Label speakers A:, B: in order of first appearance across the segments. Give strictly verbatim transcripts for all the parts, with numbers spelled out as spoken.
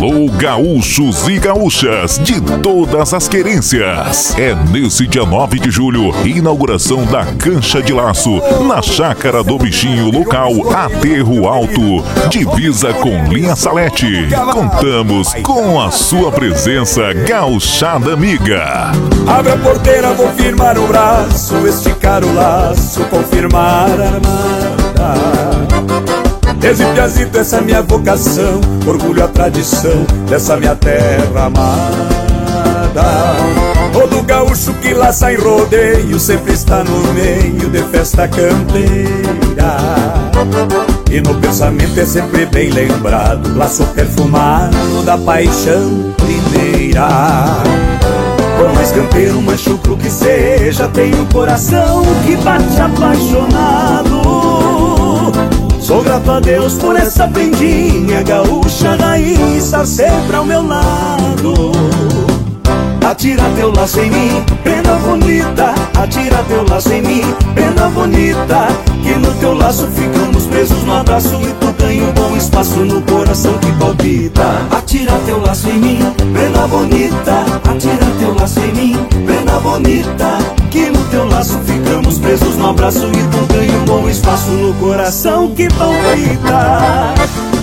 A: Alô, gaúchos e gaúchas de todas as querências. É nesse dia nove de julho, inauguração da Cancha de Laço, na Chácara do Bichinho, local Aterro Alto, divisa com Linha Salete. Contamos com a sua presença, gauchada amiga.
B: Abre a porteira, vou firmar o braço, esticar o laço, confirmar a armada. Desde piazito essa é minha vocação, orgulho a tradição dessa minha terra amada. Todo gaúcho que laça em rodeio sempre está no meio de festa campeira. E no pensamento é sempre bem lembrado, laço perfumado da paixão primeira. Por mais campeiro, mais chucro que seja, tem um coração que bate apaixonado. Sou grato a Deus por essa prendinha gaúcha raiz estar sempre ao meu lado. Atira teu laço em mim, prenda bonita. Atira teu laço em mim, prenda bonita. Que no teu laço ficamos presos no abraço e tu ganha um bom espaço no coração que palpita. Atira teu laço em mim, prenda bonita. Atira teu laço em mim, prenda bonita. Que no teu laço ficamos presos no abraço e tu ganha um bom espaço no coração que palpita.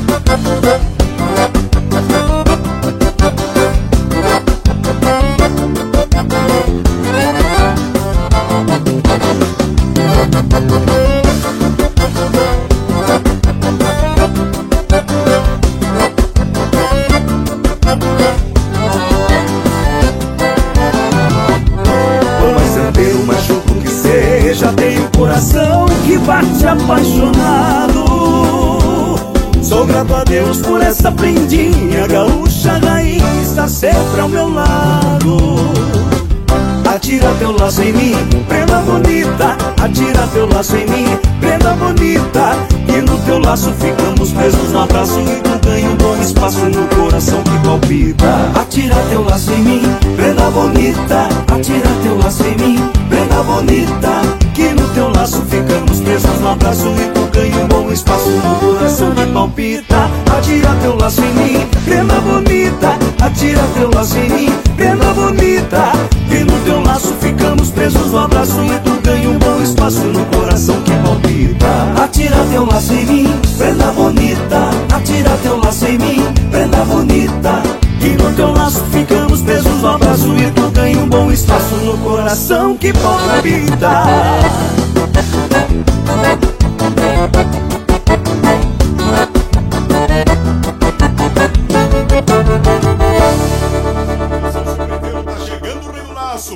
B: Coração que bate apaixonado. Sou grato a Deus por essa prendinha gaúcha raiz estar sempre ao meu lado. Atira teu laço em mim, prenda bonita. Atira teu laço em mim, prenda bonita. E no teu laço ficamos presos no abraço e tu ganha um bom espaço no coração que palpita. Atira teu laço em mim, prenda bonita. Atira teu laço em mim, prenda bonita. Que no teu laço ficamos presos no abraço e tu ganha um bom espaço no coração que palpita. Atira teu laço em mim, prenda bonita. Atira teu laço em mim, prenda bonita. Que no teu laço ficamos presos no abraço e tu ganha um bom espaço no coração que palpita. Atira teu laço em mim, prenda bonita. Atira teu laço em mim, prenda bonita. Que no teu laço ficamos presos no abraço e tu ganha um bom espaço no coração que palpita.